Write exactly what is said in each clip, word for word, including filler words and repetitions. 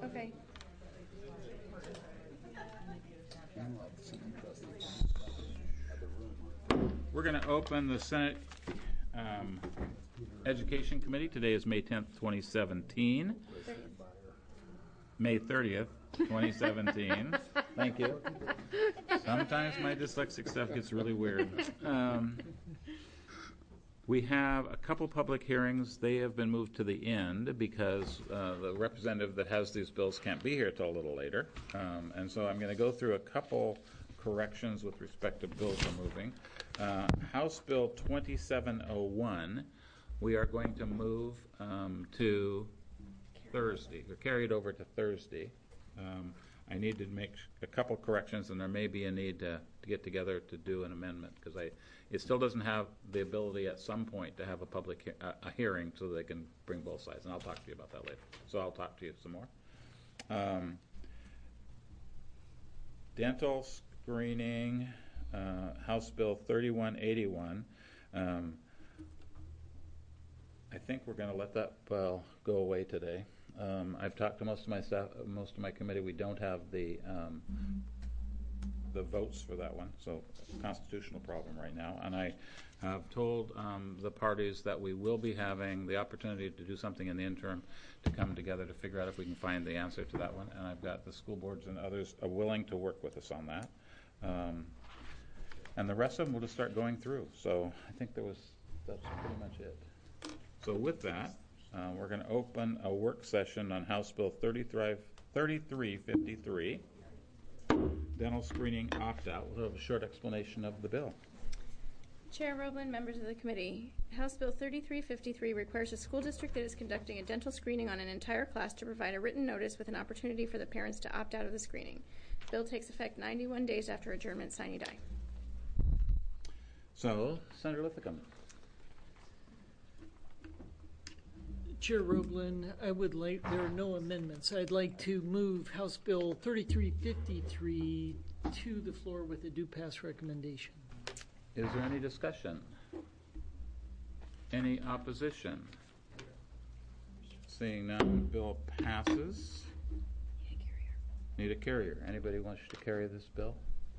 Okay. We're going to open the Senate um, Education Committee. Today is May tenth, twenty seventeen. May thirtieth, twenty seventeen. Thank you. Sometimes my dyslexic stuff gets really weird. Um, we have a couple public hearings. They have been moved to the end because uh, the representative that has these bills can't be here till a little later. Um, and so I'm going to go through a couple corrections with respect to bills we're moving. Uh, House Bill twenty-seven oh one, we are going to move um, to Thursday, or carry it over to Thursday. Um, I need to make a couple corrections, and there may be a need to, to get together to do an amendment, because I it still doesn't have the ability at some point to have a public he- a, a hearing so they can bring both sides, and I'll talk to you about that later. So I'll talk to you some more. Um, dental screening, uh, House Bill thirty-one eighty-one. Um, I think we're going to let that bill go away today. Um, I've talked to most of my staff, most of my committee. We don't have the um, the votes for that one, so constitutional problem right now. And I have told um, the parties that we will be having the opportunity to do something in the interim to come together to figure out if we can find the answer to that one. And I've got the school boards and others are willing to work with us on that. Um, and the rest of them will just start going through. So I think there was that's pretty much it. So with that, uh, we're going to open a work session on House Bill thirty-three fifty-three, dental screening opt-out. We'll have a short explanation of the bill. Chair Roblin, members of the committee, House Bill thirty-three fifty-three requires a school district that is conducting a dental screening on an entire class to provide a written notice with an opportunity for the parents to opt out of the screening. The bill takes effect ninety-one days after adjournment, sine die. So, Senator Lithicum. Chair Roblin, I would like, there are no amendments. I'd like to move House Bill thirty-three fifty-three to the floor with a due pass recommendation. Is there any discussion? Any opposition? Seeing none, bill passes. Need a carrier. Need a carrier. Anybody wants to carry this bill?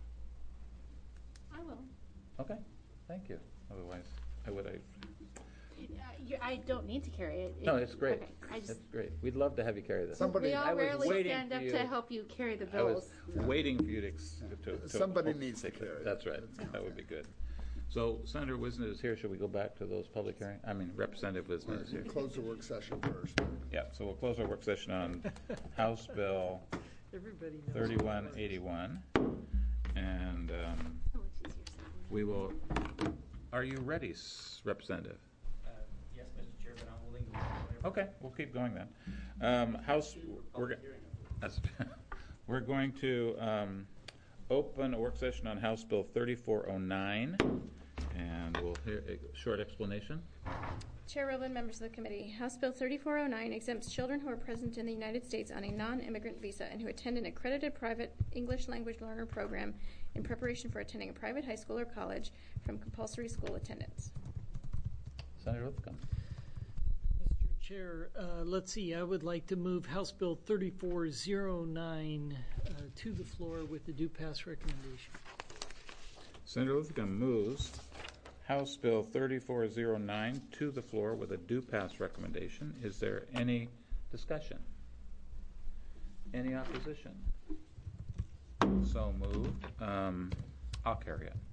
I will. Okay, thank you. Otherwise, I would have. Uh, you, I don't need to carry it. No, it's great. Okay, I just, It's great. We'd love to have you carry this. Somebody- we I all was rarely waiting stand for up you. to help you carry the I was bills. waiting for you to, ex- to, to Somebody to needs to take carry it. it. That's right. That would be good. So Senator Wisner is here. Should we go back to those public hearings? I mean, Representative Wisner is here. Close the work session first. Yeah. So we'll close our work session on House Bill Everybody knows. thirty-one eighty-one, and um, So much easier said than we will. Are you ready, s- Representative? Uh, Yes, Mister Chair, but I'm willing to whatever. Okay, we'll keep going then. Um, House, we're, go- that's, we're going to um, open a work session on House Bill thirty-four oh nine, and we'll hear a short explanation. Chair Roblin, members of the committee, House Bill thirty-four oh nine exempts children who are present in the United States on a non-immigrant visa and who attend an accredited private English language learner program in preparation for attending a private high school or college from compulsory school attendance. Senator Lithicum. Mister Chair, uh, let's see, I would like to move House Bill thirty-four oh nine uh, to the floor with the due pass recommendation. Senator Lithicum moves House Bill thirty-four oh nine to the floor with a due pass recommendation. Is there any discussion? Any opposition? So moved. Um, I'll carry it.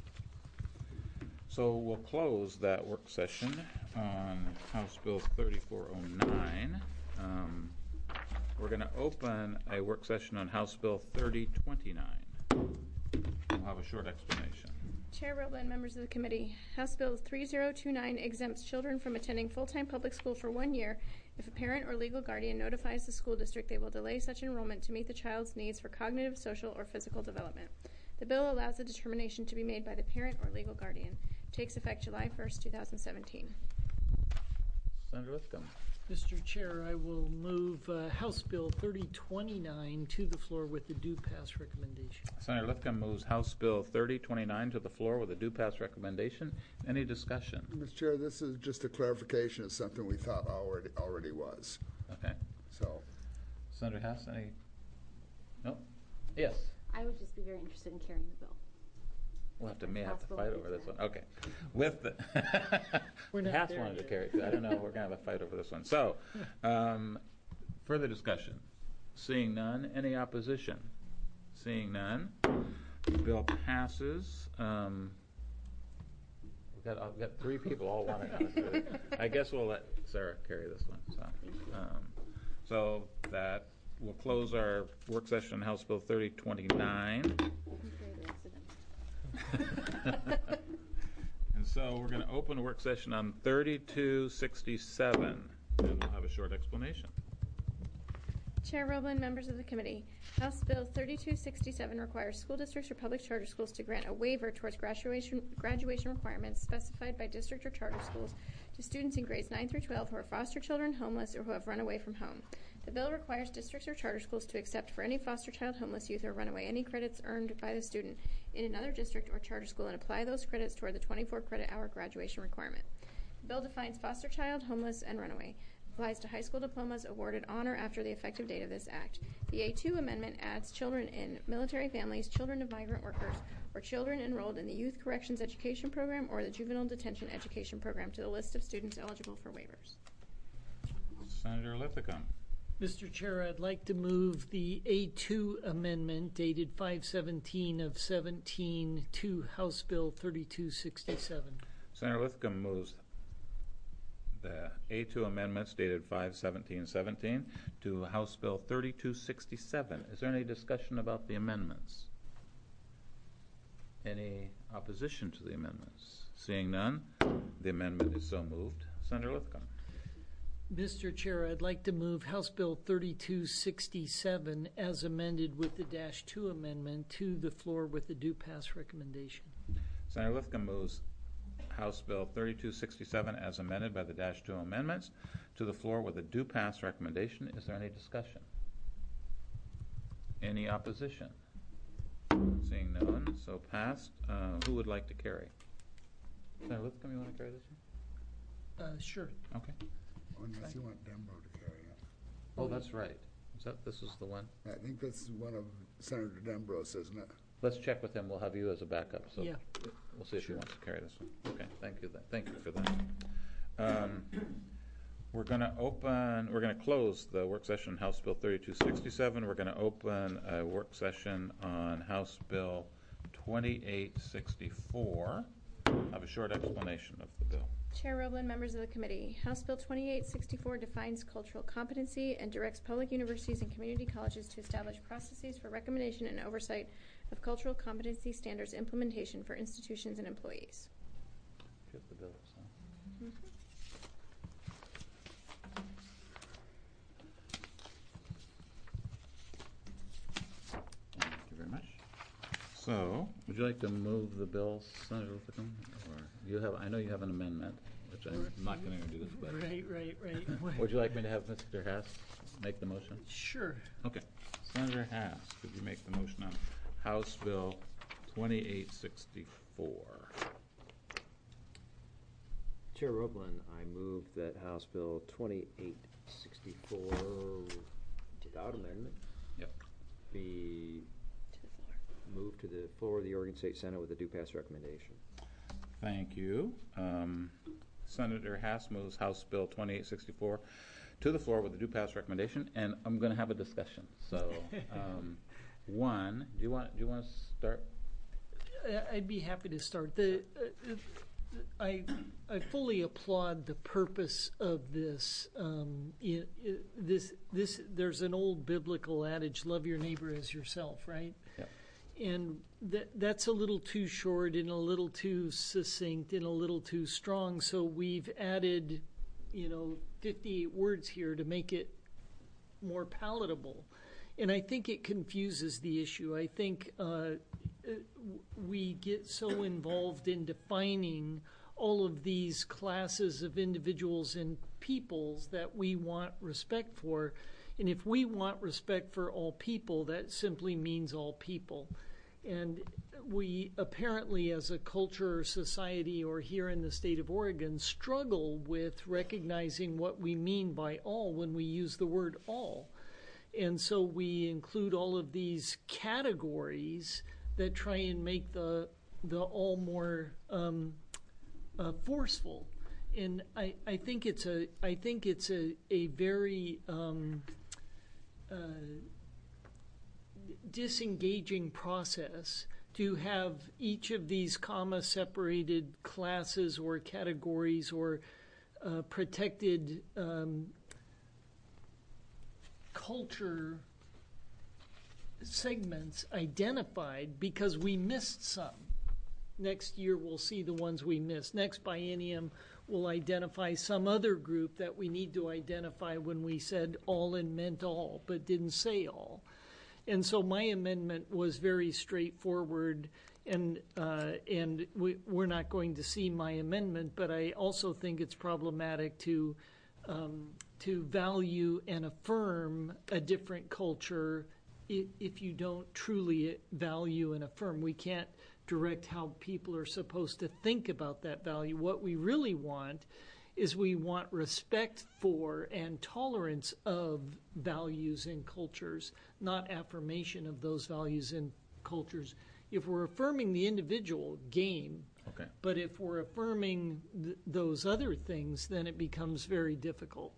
So we'll close that work session on House Bill thirty-four oh nine. Um, we're going to open a work session on House Bill thirty twenty-nine. We'll have a short explanation. Chair Roblin, members of the committee, House Bill thirty twenty-nine exempts children from attending full-time public school for one year if a parent or legal guardian notifies the school district they will delay such enrollment to meet the child's needs for cognitive, social, or physical development. The bill allows the determination to be made by the parent or legal guardian. Takes effect July first, two thousand seventeen. Senator Lithicum. Mister Chair, I will move uh, House Bill thirty twenty-nine to the floor with the due pass recommendation. Senator Lithicum moves House Bill thirty twenty-nine to the floor with a due pass recommendation. Any discussion? Mister Chair, this is just a clarification of something we thought already already was. Okay. So, Senator Hess, any? No? Yes. I would just be very interested in carrying the bill. We'll have to, may have to Possible fight to over do this that. one. Okay. With the, We're not Hess there wanted to yet. carry it too. I don't know. We're going to have a fight over this one. So, um, further discussion. Seeing none, any opposition? Seeing none, the bill passes. Um, we've got, I've got three people all wanting it. I guess we'll let Sarah carry this one. So, um, so that will close our work session on House Bill thirty twenty-nine. You can carry the rest of them. And so we're going to open a work session on thirty-two sixty-seven, and we'll have a short explanation. Chair Roblin, members of the committee, House Bill thirty-two sixty-seven requires school districts or public charter schools to grant a waiver towards graduation graduation requirements specified by district or charter schools to students in grades nine through twelve who are foster children, homeless, or who have run away from home. The bill requires districts or charter schools to accept for any foster child, homeless youth, or runaway any credits earned by the student in another district or charter school and apply those credits toward the twenty-four credit hour graduation requirement. The bill defines foster child, homeless, and runaway. Applies to high school diplomas awarded on or after the effective date of this act. The A two amendment adds children in military families, children of migrant workers, or children enrolled in the Youth Corrections Education Program or the Juvenile Detention Education Program to the list of students eligible for waivers. Senator Lithicum. Mister Chair, I'd like to move the A two amendment dated five seventeen of seventeen to House Bill thirty-two sixty-seven. Senator Lithicum moves the A two amendments dated five seventeen seventeen to House Bill thirty-two sixty-seven. Is there any discussion about the amendments? Any opposition to the amendments? Seeing none, the amendment is so moved. Senator Lithicum. Mister Chair, I'd like to move House Bill thirty-two sixty-seven as amended with the dash two amendment to the floor with the due pass recommendation. Senator Lithicum moves House Bill thirty-two sixty-seven as amended by the dash two amendments to the floor with a due pass recommendation. Is there any discussion? Any opposition? Seeing none, so passed. Uh, who would like to carry? Senator Lithicum, you want to carry this one? Uh, sure. Okay. Unless you want Denbrough to carry it. Oh, that's right. Is that, this is the one? I think that's one of Senator Denbrough's, isn't it? Let's check with him. We'll have you as a backup. So Yeah. we'll see if he wants to carry this one. Okay, thank you. th- Thank you for that. Um, we're going to open, we're going to close the work session on House Bill thirty-two sixty-seven. We're going to open a work session on House Bill twenty-eight sixty-four. I have a short explanation of the bill. Chair Roblin, members of the committee, House Bill twenty-eight sixty-four defines cultural competency and directs public universities and community colleges to establish processes for recommendation and oversight of cultural competency standards implementation for institutions and employees. Do you have the bill, so? Thank you very much. So, would you like to move the bill, Senator Lithicum? Or you have, I know you have an amendment, which I'm not going to introduce, but Right, right, right. would you like me to have Mister Haas make the motion? Sure. Okay. Senator Haas, could you make the motion on House Bill twenty-eight sixty-four? Chair Roblin, I move that House Bill twenty-eight sixty-four, without amendment, Yep. be To the floor. moved to the floor of the Oregon State Senate with a due pass recommendation. Thank you. Um, Senator Haas moves House Bill twenty-eight sixty-four to the floor with a due pass recommendation, and I'm going to have a discussion. So, um, one, do you want do you want to start? I- I'd be happy to start. The, uh, I, I fully applaud the purpose of this. Um, i- i- this, this. There's an old biblical adage: "Love your neighbor as yourself." Right? Yep. And that that's a little too short and a little too succinct and a little too strong. So we've added, you know, fifty-eight words here to make it more palatable. And I think it confuses the issue. I think uh, we get so involved in defining all of these classes of individuals and peoples that we want respect for. And if we want respect for all people, that simply means all people. And we apparently, as a culture or society, or here in the state of Oregon, struggle with recognizing what we mean by all when we use the word all. And so we include all of these categories that try and make the the all more um, uh, forceful. And I, I think it's a I think it's a a very um, uh, disengaging process to have each of these comma separated classes or categories or uh, protected um, culture segments identified because we missed some. Next year we'll see the ones we missed. Next biennium we'll identify some other group that we need to identify when we said all and meant all, but didn't say all. And so my amendment was very straightforward, and uh, and we, we're not going to see my amendment, but I also think it's problematic to um, to value and affirm a different culture if, if you don't truly value and affirm. We can't direct how people are supposed to think about that value. What we really want is we want respect for and tolerance of values and cultures, not affirmation of those values and cultures. If we're affirming the individual, game. Okay. But if we're affirming th- those other things, then it becomes very difficult.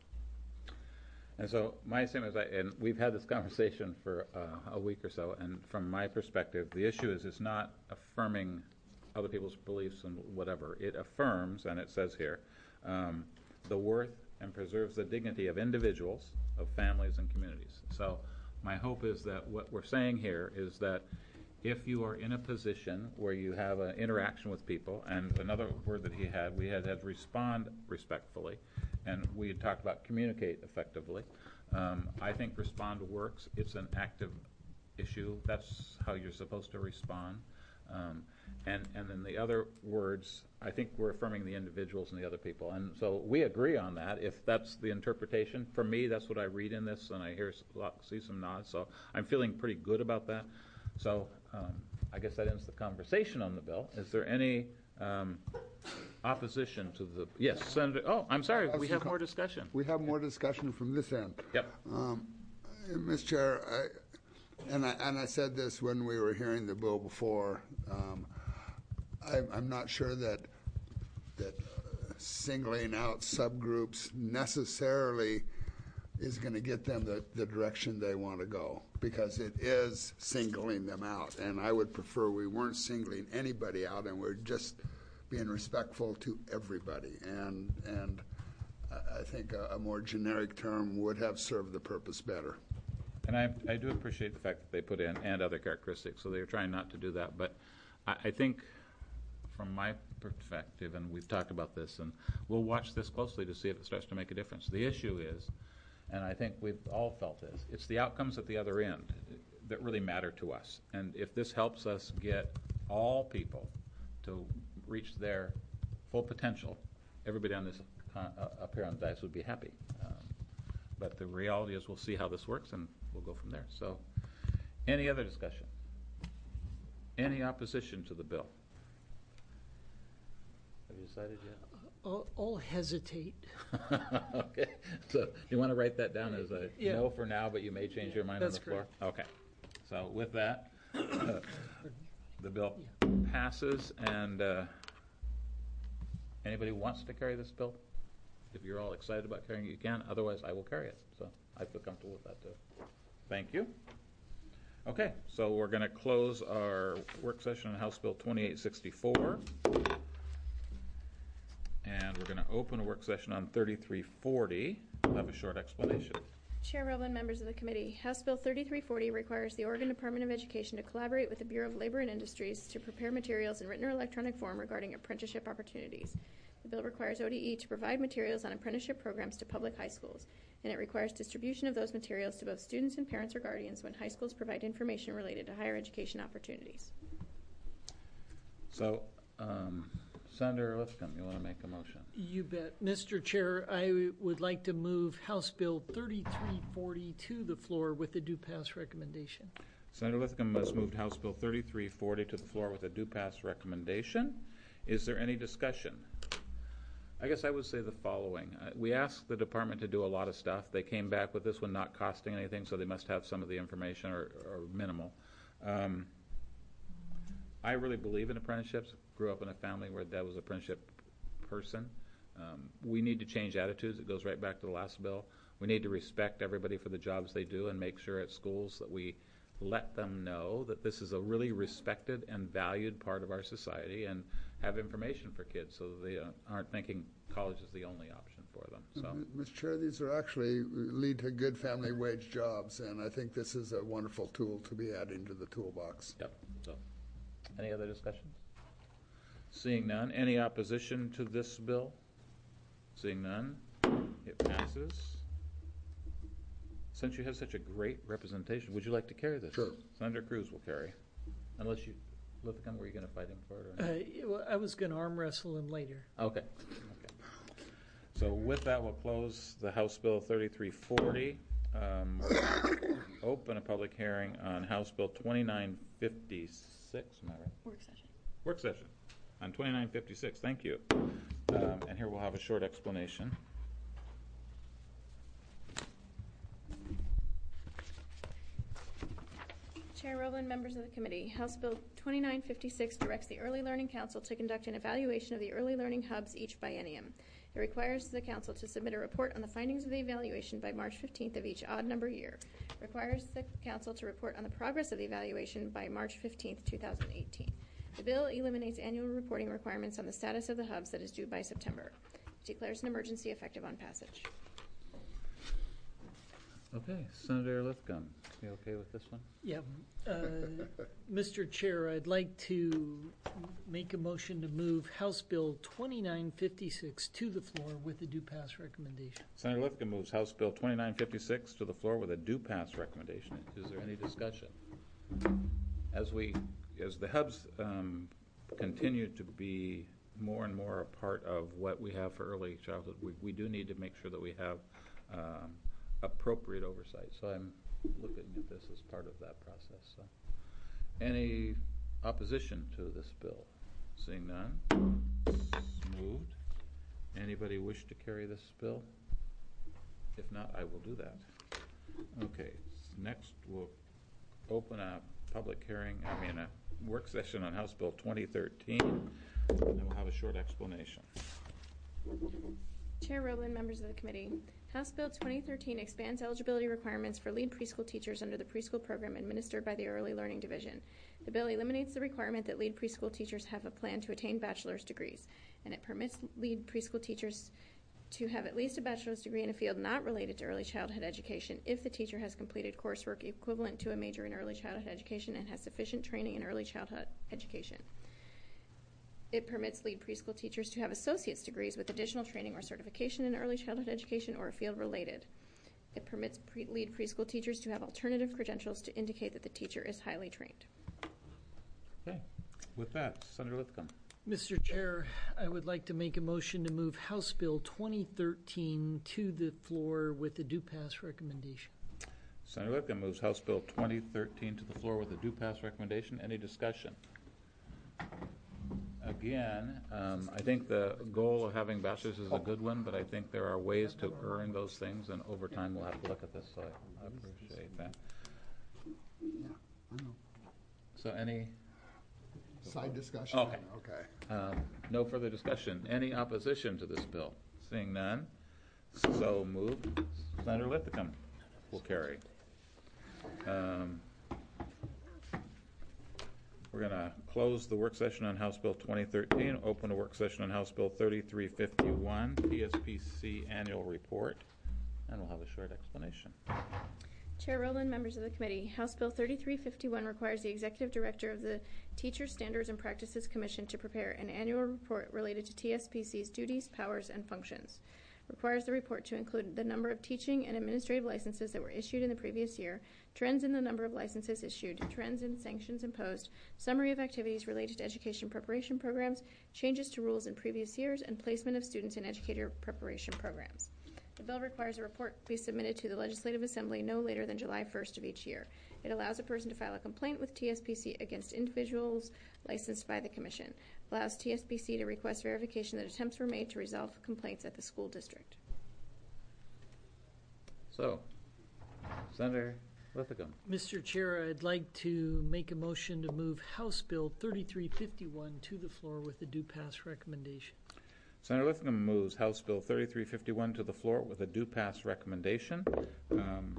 And so my statement is, I, and we've had this conversation for uh, a week or so, and from my perspective, the issue is it's not affirming other people's beliefs and whatever. It affirms, and it says here, um, the worth and preserves the dignity of individuals, of families, and communities. So my hope is that what we're saying here is that if you are in a position where you have an interaction with people, and another word that he had, we had had respond respectfully, and we had talked about communicate effectively. Um, I think respond works. It's an active issue. That's how you're supposed to respond. Um, and, and then the other words, I think we're affirming the individuals and the other people. And so we agree on that. If that's the interpretation, for me, that's what I read in this, and I hear see some nods. So I'm feeling pretty good about that. So um, I guess that ends the conversation on the bill. Is there any um, opposition to the, yes, Senator, oh, I'm sorry, we have more discussion. We have more discussion from this end. Yep. Um, Mister Chair, I, and I and I said this when we were hearing the bill before. Um, I, I'm not sure that that uh, singling out subgroups necessarily is going to get them the, the direction they want to go, because it is singling them out. And I would prefer we weren't singling anybody out and we're just being respectful to everybody. And and I think a, a more generic term would have served the purpose better. And I, I do appreciate the fact that they put in and other characteristics, so they're trying not to do that. But I, I think from my perspective, and we've talked about this, and we'll watch this closely to see if it starts to make a difference. The issue is, and I think we've all felt this, it's the outcomes at the other end that really matter to us. And if this helps us get all people to reach their full potential, everybody on this uh, up here on the dais would be happy. Um, but the reality is we'll see how this works, and we'll go from there. So any other discussion? Any opposition to the bill? Have you decided yet? I'll, I'll hesitate. Okay. So you want to write that down as a Yeah. no for now, but you may change your mind That's on the floor? correct. Okay. So with that, uh, the bill passes, and uh, anybody wants to carry this bill? If you're all excited about carrying it, you can. Otherwise, I will carry it. So I feel comfortable with that, too. Thank you. Okay, so we're going to close our work session on House Bill twenty-eight sixty-four. And we're going to open a work session on thirty-three forty. We'll have a short explanation. Chair Rowland, members of the committee, House Bill thirty-three forty requires the Oregon Department of Education to collaborate with the Bureau of Labor and Industries to prepare materials in written or electronic form regarding apprenticeship opportunities. The bill requires O D E to provide materials on apprenticeship programs to public high schools, and it requires distribution of those materials to both students and parents or guardians when high schools provide information related to higher education opportunities. So, um, Senator Lipscomb, you want to make a motion? You bet. Mister Chair, I would like to move House Bill thirty-three forty to the floor with a due pass recommendation. Senator Lipscomb has moved House Bill thirty-three forty to the floor with a due pass recommendation. Is there any discussion? I guess I would say the following. Uh, We asked the department to do a lot of stuff. They came back with this one not costing anything, so they must have some of the information or, or minimal. Um, I really believe in apprenticeships. Grew up in a family where dad was an apprenticeship person. Um, we need to change attitudes. It goes right back to the last bill. We need to respect everybody for the jobs they do and make sure at schools that we let them know that this is a really respected and valued part of our society, and have information for kids so that they uh, aren't thinking college is the only option for them. So, M- Mister Chair, these are actually lead to good family wage jobs, and I think this is a wonderful tool to be adding to the toolbox. yep. So, any other discussions? Seeing none. Any opposition to this bill? Seeing none, it passes. Since you have such a great representation, would you like to carry this? Sure. Senator Cruz will carry. Unless you, Lithicum, were you going to fight him for it? Or Uh, not? yeah, well, I was going to arm wrestle him later. Okay. Okay. So with that, we'll close the House Bill thirty-three forty. Um, open a public hearing on House Bill twenty-nine fifty-six. Am I right? Work session. Work session on twenty-nine fifty-six. Thank you. Um, and here we'll have a short explanation. Chair Rowland, members of the committee, House Bill twenty-nine fifty-six directs the Early Learning Council to conduct an evaluation of the early learning hubs each biennium. It requires the council to submit a report on the findings of the evaluation by March fifteenth of each odd number year. Requires the council to report on the progress of the evaluation by March fifteenth, two thousand eighteen. The bill eliminates annual reporting requirements on the status of the hubs that is due by September. It declares an emergency effective on passage. Okay, Senator Lithicum, you okay with this one? Yeah. Uh, Mister Chair, I'd like to make a motion to move House Bill twenty-nine fifty-six to the floor with a due pass recommendation. Senator Lithicum moves House Bill twenty-nine fifty-six to the floor with a due pass recommendation. Is there any discussion? As we, as the hubs um, continue to be more and more a part of what we have for early childhood, we, we do need to make sure that we have um, appropriate oversight. So I'm looking at this as part of that process. So, any opposition to this bill? Seeing none, moved. Anybody wish to carry this bill? If not, I will do that. Okay, next we'll open a public hearing, I mean a work session on House Bill twenty thirteen, and we'll have a short explanation. Chair Rowland, members of the committee, House Bill twenty thirteen expands eligibility requirements for lead preschool teachers under the preschool program administered by the Early Learning Division. The bill eliminates the requirement that lead preschool teachers have a plan to attain bachelor's degrees, and it permits lead preschool teachers to have at least a bachelor's degree in a field not related to early childhood education if the teacher has completed coursework equivalent to a major in early childhood education and has sufficient training in early childhood education. It permits lead preschool teachers to have associate's degrees with additional training or certification in early childhood education or a field related. It permits pre- lead preschool teachers to have alternative credentials to indicate that the teacher is highly trained. Okay, with that, Senator Lithicum. Mister Chair, I would like to make a motion to move House Bill twenty thirteen to the floor with a due pass recommendation. Senator Lithicum moves House Bill twenty thirteen to the floor with a due pass recommendation. Any discussion? Again, um, I think the goal of having bachelors is a good one, but I think there are ways to earn those things, and over time we'll have to look at this, so I, I appreciate that. Yeah, I know. So any, Side discussion? Okay. Okay. um, no further discussion. Any opposition to this bill? Seeing none, so moved. Senator Lithicum will carry. Um, We're going to close the work session on House Bill twenty thirteen, open a work session on House Bill thirty-three fifty-one, P S P C Annual Report, and we'll have a short explanation. Chair Rowland, members of the committee, House Bill thirty-three fifty-one requires the Executive Director of the Teacher Standards and Practices Commission to prepare an annual report related to T S P C's duties, powers, and functions. Requires the report to include the number of teaching and administrative licenses that were issued in the previous year, trends in the number of licenses issued, trends in sanctions imposed, summary of activities related to education preparation programs, changes to rules in previous years, and placement of students in educator preparation programs. The bill requires a report be submitted to the Legislative Assembly no later than July first of each year. It allows a person to file a complaint with T S P C against individuals licensed by the Commission. It allows T S P C to request verification that attempts were made to resolve complaints at the school district. So, Senator Lithicum. Mister Chair, I'd like to make a motion to move House Bill thirty-three fifty-one to the floor with a due pass recommendation. Senator Lithicum moves House Bill thirty-three fifty-one to the floor with a due pass recommendation. Um,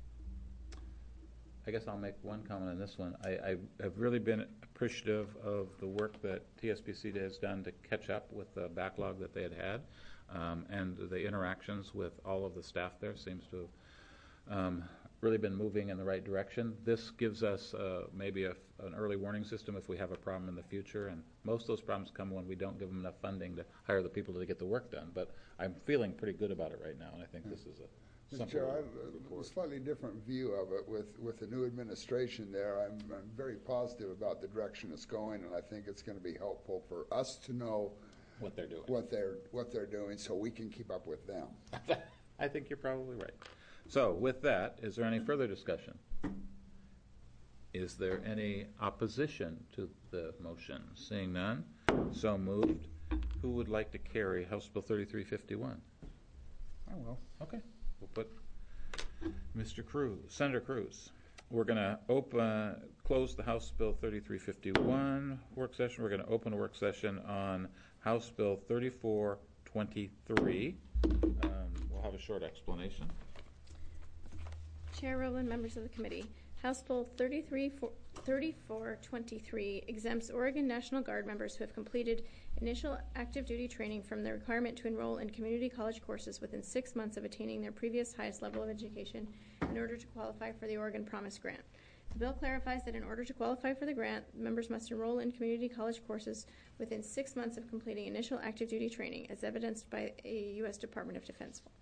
I guess I'll make one comment on this one. I, I have really been appreciative of the work that T S P C has done to catch up with the backlog that they had had, um, and the interactions with all of the staff there seems to have um, really been moving in the right direction. This gives us uh, maybe a, an early warning system if we have a problem in the future, and most of those problems come when we don't give them enough funding to hire the people to get the work done. But I'm feeling pretty good about it right now, and I think this is a Mister simple Chair, I have a slightly different view of it with, with the new administration there. I'm, I'm very positive about the direction it's going, and I think it's going to be helpful for us to know what they're doing. what they're what they're doing, so we can keep up with them. I think you're probably right. So with that, is there any further discussion? Is there any opposition to the motion? Seeing none, so moved. Who would like to carry House Bill thirty-three fifty-one? I will. Okay. We'll put Mister Cruz, Senator Cruz. We're going to open, close the House Bill thirty-three fifty-one work session. We're going to open a work session on House Bill thirty-four twenty-three. Um, we'll have a short explanation. Chair Rowland, members of the committee, House Bill thirty-four twenty-three exempts Oregon National Guard members who have completed initial active duty training from the requirement to enroll in community college courses within six months of attaining their previous highest level of education in order to qualify for the Oregon Promise Grant. The bill clarifies that in order to qualify for the grant, members must enroll in community college courses within six months of completing initial active duty training, as evidenced by a U S Department of Defense form.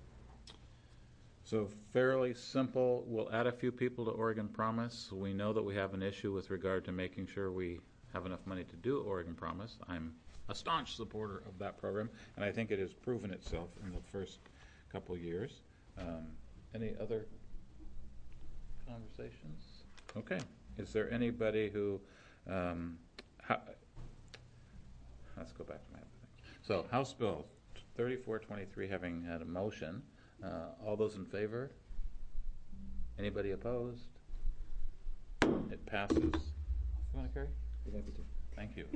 So fairly simple. We'll add a few people to Oregon Promise. We know that we have an issue with regard to making sure we have enough money to do Oregon Promise. I'm a staunch supporter of that program, and I think it has proven itself in the first couple years. Um, any other conversations? Okay. Is there anybody who, um, ha- let's go back to my other thing. So House Bill thirty-four twenty-three having had a motion, uh, all those in favor? Anybody opposed? It passes. You want to carry? Thank you.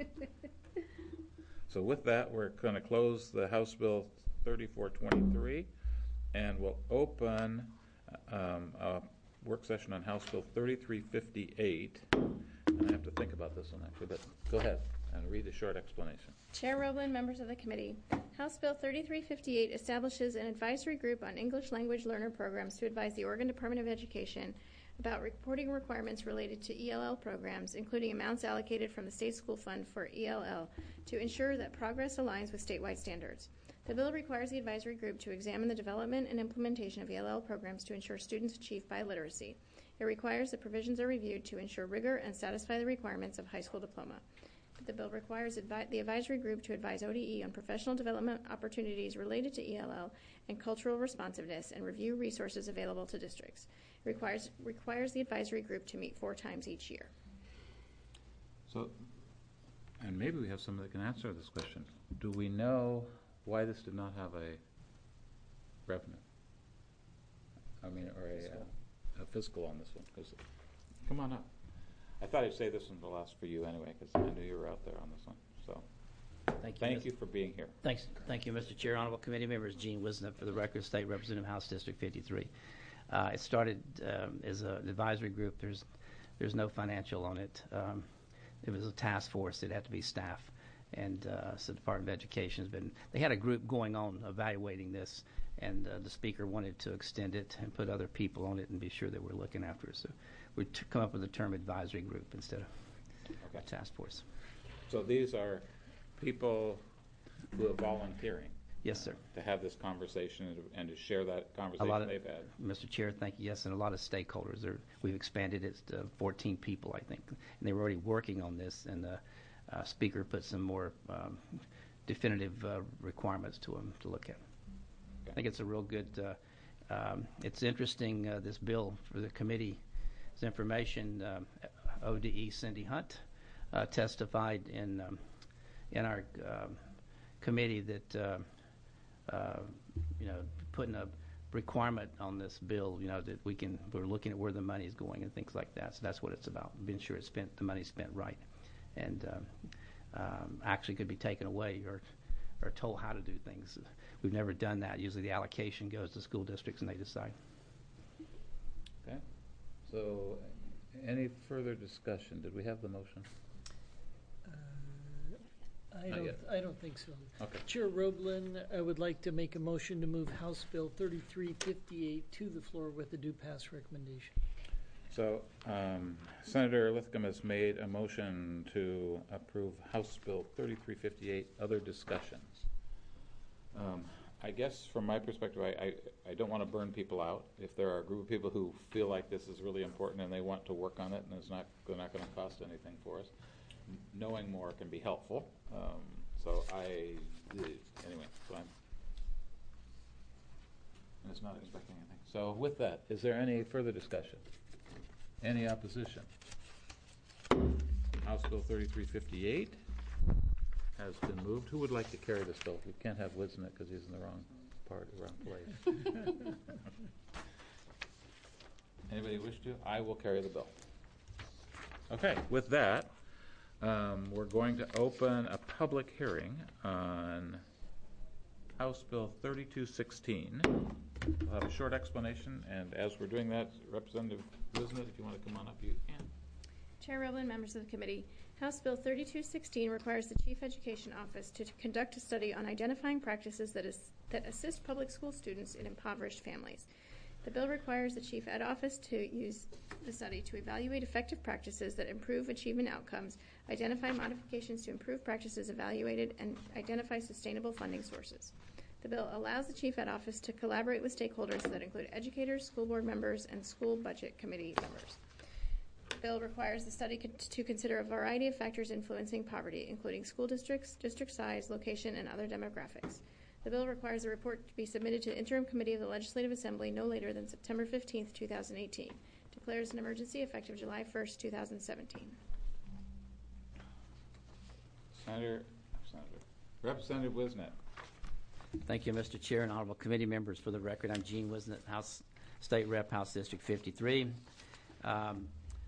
So with that, we're going to close the House Bill thirty-four twenty-three, and we'll open um, a work session on House Bill thirty-three fifty-eight. And I have to think about this one, actually, but go ahead and read a short explanation. Chair Rowland, members of the committee, House Bill thirty-three fifty-eight establishes an advisory group on English language learner programs to advise the Oregon Department of Education about reporting requirements related to E L L programs, including amounts allocated from the State School Fund for E L L, to ensure that progress aligns with statewide standards. The bill requires the advisory group to examine the development and implementation of E L L programs to ensure students achieve biliteracy. It requires that provisions are reviewed to ensure rigor and satisfy the requirements of high school diploma. The bill requires advi- the advisory group to advise O D E on professional development opportunities related to E L L and cultural responsiveness and review resources available to districts. It requires, requires the advisory group to meet four times each year. So, and maybe we have somebody that can answer this question. Do we know why this did not have a revenue? I mean, or a, fiscal. Uh, a fiscal on this one? 'Cause, come on up. I thought I'd say this one will last for you anyway, because I knew you were out there on this one. So, Thank you. thank Miz- you for being here. Thanks. Thank you, Mister Chair. Honorable committee members, Gene Wisnup for the record, State Representative, House District fifty-three. Uh, it started um, as an advisory group. There's there's no financial on it. Um, it was a task force. It had to be staff. And uh, so the Department of Education has been, they had a group going on evaluating this, and uh, the speaker wanted to extend it and put other people on it and be sure that we're looking after it. So we t- come up with the term advisory group instead of Okay. a task force. So these are people who are volunteering. Yes, sir. To have this conversation and to, and to share that A conversation lot of, they've had. Mister Chair, thank you. Yes, and a lot of stakeholders. There, we've expanded it to fourteen people, I think, and they were already working on this. And the uh, speaker put some more um, definitive uh, requirements to them to look at. Okay. I think it's a real good, uh, um, it's interesting, uh, this bill for the committee's information. Um, O D E Cindy Hunt uh, testified in um, in our um, committee that uh, uh, you know, putting a requirement on this bill, you know, that we can, we're looking at where the money is going and things like that. So that's what it's about, being sure it's spent, the money's spent right, and um, um, actually could be taken away or or told how to do things. We've never done that. Usually the allocation goes to school districts and they decide. Okay. So, any further discussion? Did we have the motion? I Not don't, yet. I don't think so. Okay. Chair Roblin, I would like to make a motion to move House Bill thirty-three fifty-eight to the floor with a due pass recommendation. So, um, Senator Lithcom has made a motion to approve House Bill thirty-three fifty-eight. Other discussions? Um, I guess from my perspective, I, I, I don't want to burn people out. If there are a group of people who feel like this is really important and they want to work on it and it's not, they're not going to cost anything for us, n- knowing more can be helpful. Um, so I, uh, anyway, so I'm, and it's not expecting anything. So with that, is there any further discussion? Any opposition? House Bill thirty-three fifty-eight has been moved. Who would like to carry this bill? We can't have Wiz in it because he's in the wrong part, wrong place. Anybody wish to? I will carry the bill. Okay, with that, um, we're going to open a public hearing on House Bill thirty-two sixteen. We'll have a short explanation, and as we're doing that, Representative Wisnett, if you want to come on up, you can. Chair Roblin, members of the committee, House Bill thirty-two sixteen requires the Chief Education Office to conduct a study on identifying practices that, is, that assist public school students in impoverished families. The bill requires the Chief Ed Office to use the study to evaluate effective practices that improve achievement outcomes, identify modifications to improve practices evaluated, and identify sustainable funding sources. The bill allows the Chief Ed Office to collaborate with stakeholders that include educators, school board members, and school budget committee members. The bill requires the study con- to consider a variety of factors influencing poverty, including school districts, district size, location, and other demographics. The bill requires a report to be submitted to the interim committee of the Legislative Assembly no later than September fifteenth, two thousand eighteen. Declares an emergency effective July first, two thousand seventeen. Senator, Senator, Representative Wisnett. Thank you, Mister Chair and honorable committee members. For the record, I'm Gene Wisnett, House State Rep, House District fifty-three. Um,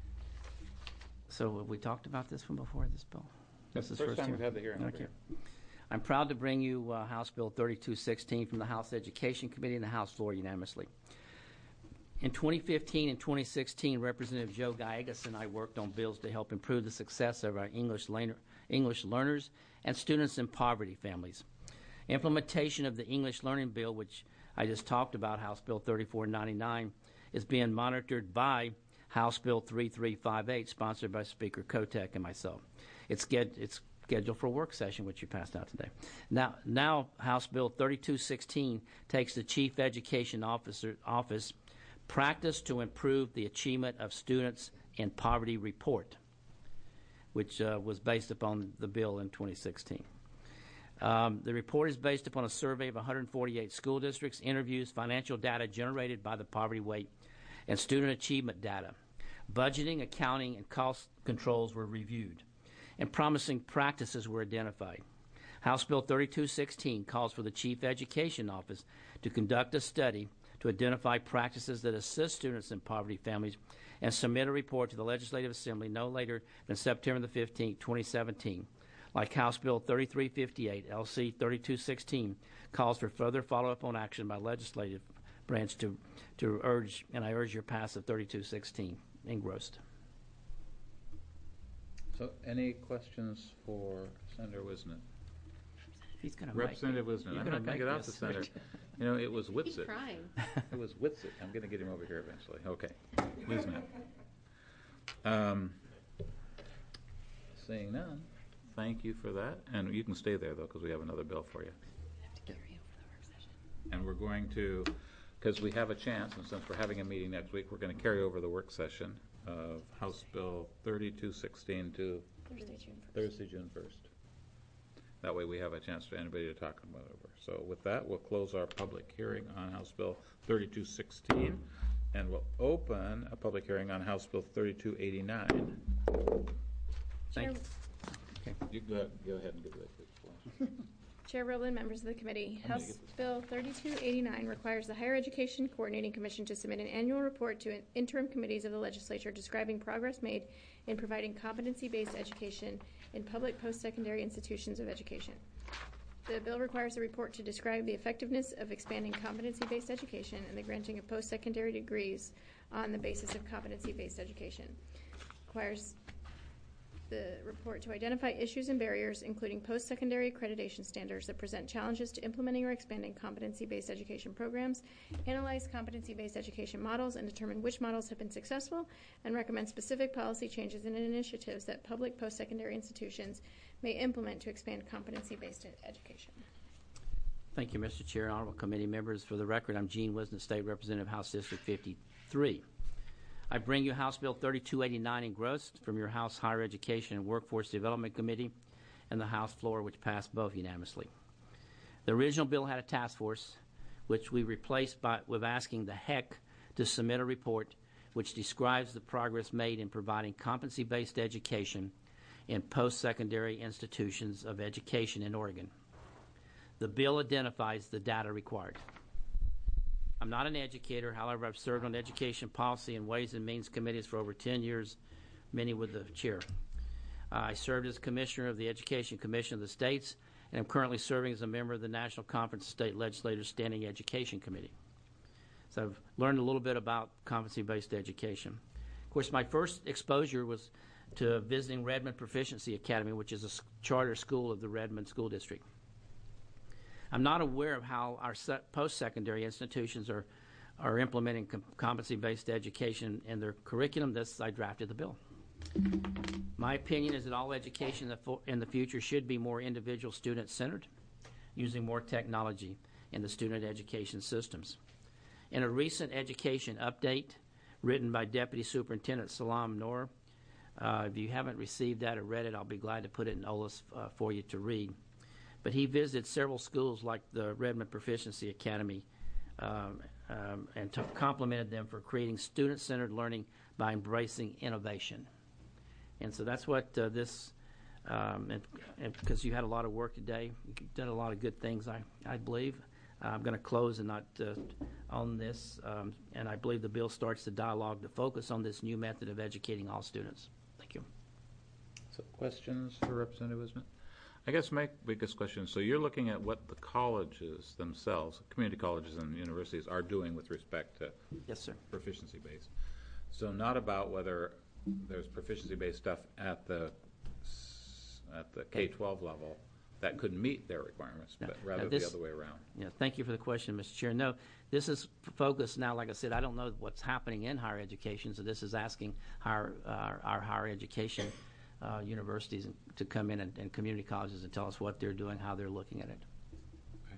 so have we talked about this one before, this bill? That's This the is first time year? we've had the hearing over Okay. here. I'm proud to bring you uh, House Bill thirty-two sixteen from the House Education Committee and the House floor unanimously. In twenty fifteen and twenty sixteen, Representative Joe Gallegos and I worked on bills to help improve the success of our English, learner, English learners and students in poverty families. Implementation of the English Learning Bill, which I just talked about, House Bill thirty-four ninety-nine, is being monitored by House Bill thirty-three fifty-eight, sponsored by Speaker Kotek and myself. It's, get, it's scheduled for a work session, which you passed out today. Now, now House Bill thirty-two sixteen takes the Chief Education Officer Office Practice to Improve the Achievement of Students in Poverty report, which uh, was based upon the bill in twenty sixteen. Um, the report is based upon a survey of one hundred forty-eight school districts, interviews, financial data generated by the poverty weight, and student achievement data. Budgeting, accounting, and cost controls were reviewed, and promising practices were identified. House Bill thirty-two sixteen calls for the Chief Education Office to conduct a study to identify practices that assist students in poverty families and submit a report to the Legislative Assembly no later than September the fifteenth, twenty seventeen. Like House Bill thirty-three fifty-eight, L C thirty-two sixteen calls for further follow-up on action by legislative branch to, to urge, and I urge your pass of thirty-two sixteen engrossed. So, any questions for Senator Wisnett? He's going to Representative Wisnett. I'm not going to get off the senator. You know, it was He's Whitsitt. crying. It was Whitsitt. I'm going to get him over here eventually. Okay. Wisnett. Um, seeing none, thank you for that. And you can stay there, though, because we have another bill for you. And we're going to, because we have a chance, and since we're having a meeting next week, we're going to carry over the work session of House Bill thirty-two sixteen to Thursday, June first. Thursday, June first. That way we have a chance for anybody to talk about it over. So with that, we'll close our public hearing on House Bill thirty-two sixteen, and we'll open a public hearing on House Bill thirty-two eighty-nine. Thank you. Okay. You go ahead, go ahead and give that quick flash. Chair Rowland, members of the committee, I'm gonna House get this. Bill thirty-two eighty-nine requires the Higher Education Coordinating Commission to submit an annual report to interim committees of the legislature describing progress made in providing competency-based education in public post-secondary institutions of education. The bill requires the report to describe the effectiveness of expanding competency-based education and the granting of post-secondary degrees on the basis of competency-based education. Requires the report to identify issues and barriers, including post-secondary accreditation standards that present challenges to implementing or expanding competency-based education programs, analyze competency-based education models and determine which models have been successful, and recommend specific policy changes and initiatives that public post-secondary institutions may implement to expand competency-based ed- education. Thank you, Mister Chair, honorable committee members. For the record, I'm Gene Wisnett, State Representative, House District fifty-three. I bring you House Bill thirty-two eighty-nine engrossed from your House Higher Education and Workforce Development Committee and the House floor, which passed both unanimously. The original bill had a task force, which we replaced by, with asking the H E C to submit a report which describes the progress made in providing competency-based education in post-secondary institutions of education in Oregon. The bill identifies the data required. I'm not an educator. However, I've served on education policy and Ways and Means committees for over ten years, many with the chair. Uh, I served as commissioner of the Education Commission of the States, and I'm currently serving as a member of the National Conference of State Legislators Standing Education Committee. So I've learned a little bit about competency-based education. Of course, my first exposure was to visiting Redmond Proficiency Academy, which is a s- charter school of the Redmond School District. I'm not aware of how our se- post-secondary institutions are, are implementing com- competency-based education in their curriculum. This, I drafted the bill. My opinion is that all education in the, fo- in the future should be more individual student-centered, using more technology in the student education systems. In a recent education update written by Deputy Superintendent Salam Noor, uh, if you haven't received that or read it, I'll be glad to put it in O L A S uh, for you to read. But he visited several schools like the Redmond Proficiency Academy um, um, and to complimented them for creating student-centered learning by embracing innovation. And so that's what uh, this, um, and, and because you had a lot of work today, you've done a lot of good things, I, I believe. Uh, I'm going to close and not uh, on this, um, and I believe the bill starts the dialogue to focus on this new method of educating all students. Thank you. So questions for Representative Wisnett? I guess my biggest question, so you're looking at what the colleges themselves, community colleges and universities, are doing with respect to Yes, sir. proficiency-based. So not about whether there's proficiency-based stuff at the s- at the K twelve level that could meet their requirements, No. but Now rather this- the other way around. Yeah, thank you for the question, Mister Chair. No, this is f- focused now, like I said, I don't know what's happening in higher education, so this is asking higher, uh, our higher education uh, universities to come in and, and community colleges and tell us what they're doing, how they're looking at it. Okay.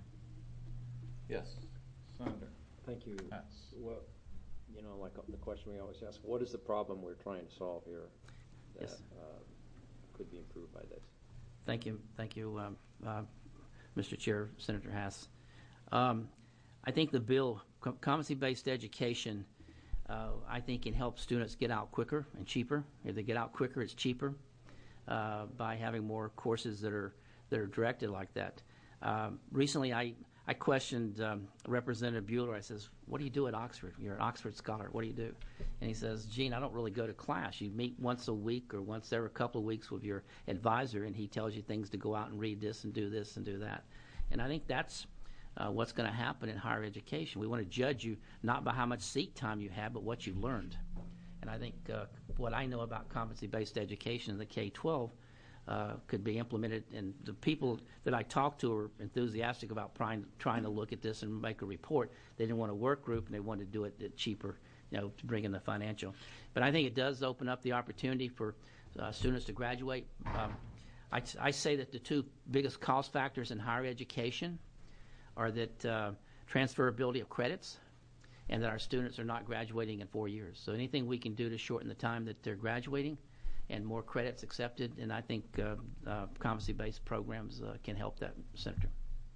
Yes, Senator. Thank you. Yes. Well, you know, like the question we always ask, what is the problem we're trying to solve here that Yes. uh, could be improved by this? Thank you, thank you, um, uh, Mister Chair, Senator Hass. Um, I think the bill, com- competency-based education, uh, I think can help students get out quicker and cheaper. If they get out quicker, it's cheaper uh, by having more courses that are that are directed like that. Um, recently, I I questioned um, Representative Bueller. I says, "What do you do at Oxford? You're an Oxford scholar. What do you do?" And he says, "Gene, I don't really go to class. You meet once a week or once every couple of weeks with your advisor, and he tells you things to go out and read this and do this and do that." And I think that's uh, what's going to happen in higher education. We want to judge you not by how much seat time you have, but what you learned. And I think uh, what I know about competency-based education in the K twelve uh, could be implemented, and the people that I talked to are enthusiastic about trying, trying to look at this and make a report. They didn't want a work group, and they wanted to do it at cheaper, you know, to bring in the financial. But I think it does open up the opportunity for uh, students to graduate. Um, I, I say that the two biggest cost factors in higher education are that uh, transferability of credits and that our students are not graduating in four years. So anything we can do to shorten the time that they're graduating and more credits accepted, and I think uh, uh, competency-based programs uh, can help that, Senator.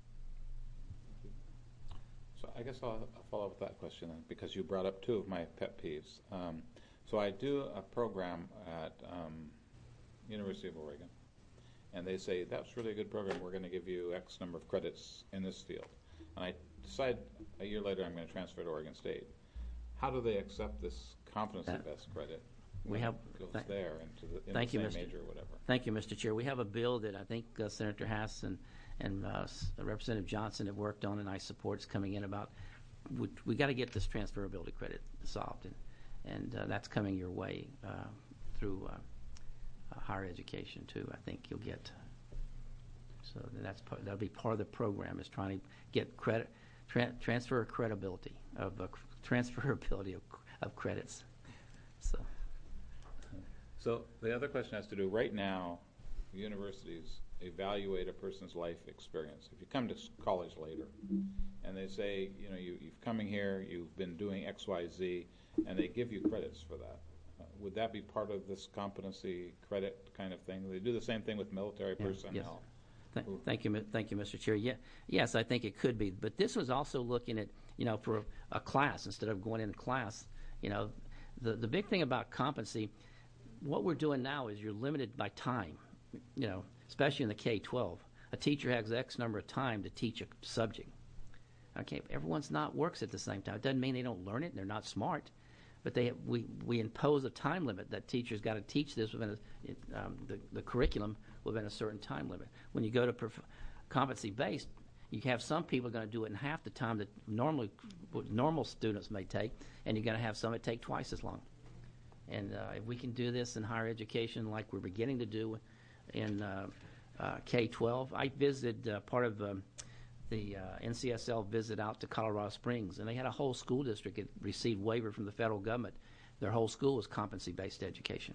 So I guess I'll, I'll follow up with that question then, because you brought up two of my pet peeves. Um, so I do a program at um, University of Oregon, and they say, that's really a good program, we're going to give you X number of credits in this field. And I decide a year later I'm going to transfer to Oregon State. How do they accept this competency-based credit We when have. it goes th- there into the, in thank the you, same Mister major or whatever? Thank you, Mister Chair. We have a bill that I think uh, Senator Hass and, and uh, S- Representative Johnson have worked on, and I support is coming in about, we, we got to get this transferability credit solved, and, and uh, that's coming your way uh, through uh, uh, higher education, too. I think you'll get, so that's part, that'll be part of the program, is trying to get credit, tra- transfer credibility of, uh, transferability of, of credits. So. So the other question has to do, right now, universities evaluate a person's life experience. If you come to s- college later, and they say, you know, you, you've coming here, you've been doing X, Y, Z, and they give you credits for that. Uh, would that be part of this competency credit kind of thing? They do the same thing with military Yeah, personnel. yes. Th- Thank you, Mi- thank you, Mister Chair. Yeah, yes, I think it could be, but this was also looking at, you know, for a, a class instead of going into class. You know, the the big thing about competency, what we're doing now is you're limited by time. You know, especially in the K twelve, a teacher has X number of time to teach a subject. Okay, everyone's not works at the same time. It doesn't mean they don't learn it and they're not smart, but they we we impose a time limit that teachers got to teach this within a, um, the the curriculum within a certain time limit. When you go to perf- competency-based, you have some people going to do it in half the time that normally what normal students may take, and you're going to have some that take twice as long. And uh, if we can do this in higher education like we're beginning to do in uh, uh, K twelve, I visited uh, part of um, the uh, N C S L visit out to Colorado Springs, and they had a whole school district that received waiver from the federal government. Their whole school was competency-based education.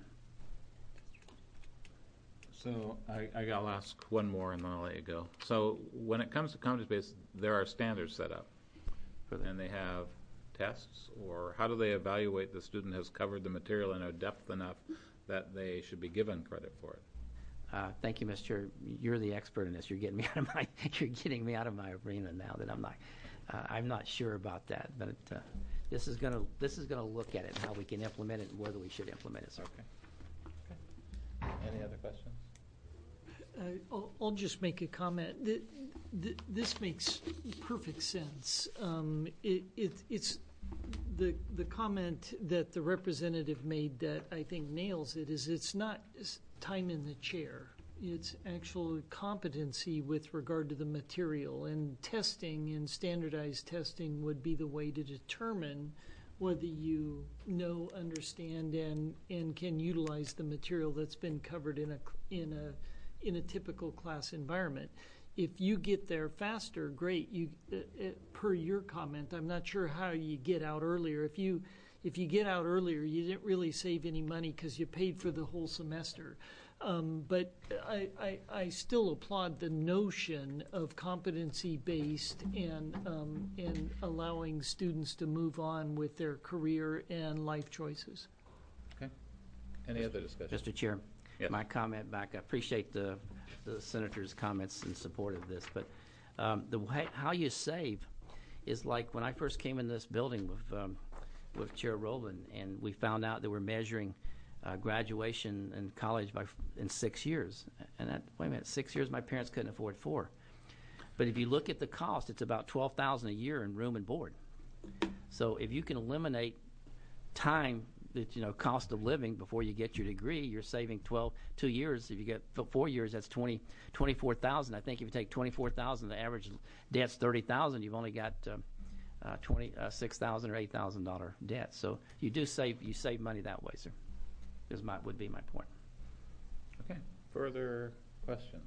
So I, I- I'll ask one more and then I'll let you go. So when it comes to competency-based, there are standards set up, For the, and they have tests, or how do they evaluate the student has covered the material in a depth enough that they should be given credit for it? uh, thank you, Mister Chair. You're the expert in this. You're getting me out of my you're getting me out of my arena now. That I'm not uh, I'm not sure about that. But uh, this is gonna this is gonna look at it and how we can implement it and whether we should implement it. So. Okay. Okay. Any other questions? Uh, I'll, I'll just make a comment. Th- th- This makes perfect sense. Um, it, it, it's the the comment that the representative made that I think nails it is it's not s- time in the chair. It's actual competency with regard to the material, and testing and standardized testing would be the way to determine whether you know, understand, and and can utilize the material that's been covered in a in a in a typical class environment. If you get there faster, great. You, uh, uh, per your comment, I'm not sure how you get out earlier. If you, if you get out earlier, you didn't really save any money because you paid for the whole semester. Um, but I, I, I still applaud the notion of competency-based and um, and allowing students to move on with their career and life choices. Okay. Any other discussion? Mister Chair, Yes. my comment back, I appreciate the, the senator's comments in support of this, but um, the way, how you save is like when I first came in this building with, um, with Chair Rowland, and we found out that we're measuring uh, graduation in college by in six years. And that, wait a minute, six years my parents couldn't afford four. But if you look at the cost, it's about twelve thousand dollars a year in room and board. So if you can eliminate time, that, you know, cost of living before you get your degree, you're saving twelve, two years. If you get f- four years, that's twenty, twenty-four thousand. I think if you take twenty-four thousand, the average debt's thirty thousand. You've only got um, uh, twenty-six thousand or eight thousand dollar debt. So you do save, you save money that way, sir. Is my would be my point. Okay. Further questions?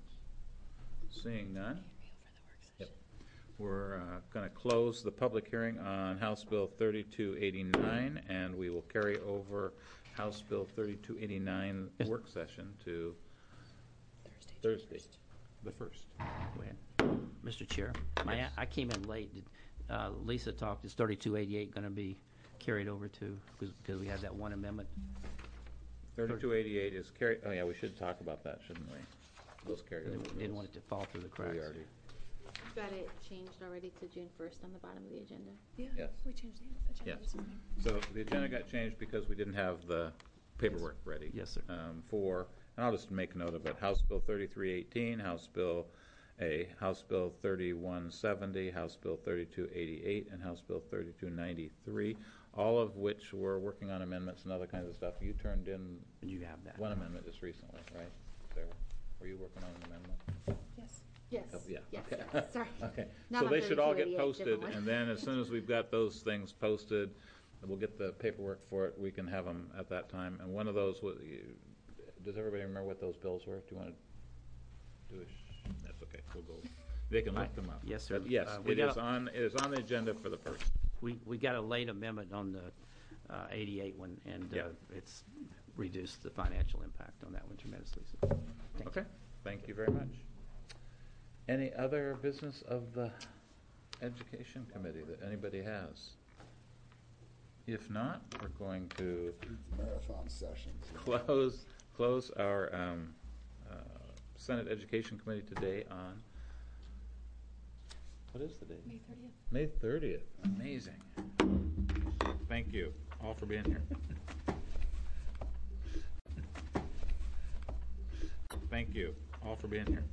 Seeing none. Yep. We're uh, going to close the public hearing on House Bill thirty-two eighty-nine, and we will carry over House Bill thirty-two eighty-nine Yes. work session to Thursday, the first. Go ahead, Mister Chair. My Yes. I came in late. Did, uh, Lisa talked. Is thirty-two eighty-eight going to be carried over to because we had that one amendment? thirty-two eighty-eight is carry, oh yeah, we should talk about that, shouldn't we? Those carry over. Didn't didn't want it to fall through the cracks. We already, You've got it changed already to June first on the bottom of the agenda. Yeah, Yes. we changed the agenda Yes. this morning. so the agenda got changed because we didn't have the paperwork ready. Yes, sir. Um, for, and I'll just make a note of it, House Bill thirty-three eighteen, House Bill A, House Bill thirty-one seventy, House Bill thirty-two eighty-eight, and House Bill thirty-two ninety-three, all of which were working on amendments and other kinds of stuff. You turned in And you have that. one amendment just recently, right, Sarah? Were you working on an amendment? Yes. Yes. Oh, yeah, Yes, okay. yes, sorry. Okay, Not so on they should all get thirty-two eighty-eight, posted, different one. and then as soon as we've got those things posted, we'll get the paperwork for it, we can have them at that time. And one of those, wa- you- does everybody remember what those bills were? Do you want to do a, sh- that's okay, we'll go, they can look them up. Yes, sir. But yes, Uh, we it is got a- on, it is on the agenda for the first. We, we got a late amendment on the uh, eighty-eight one, and uh, Yeah. it's reduced the financial impact on that one tremendously. So, thank you. Okay, thank you very much. Any other business of the Education Committee that anybody has? If not, we're going to Marathon sessions. close, close our um, uh, Senate Education Committee today on, what is the date? May thirtieth. May thirtieth. Amazing. Thank you all for being here. Thank you all for being here.